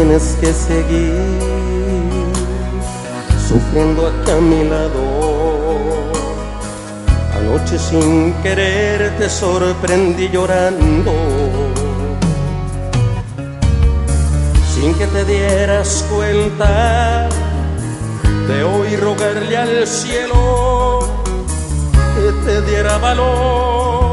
tienes que seguir sufriendo aquí a mi lado. Anoche sin querer te sorprendí llorando, sin que te dieras cuenta. De hoy rogarle al cielo que te diera valor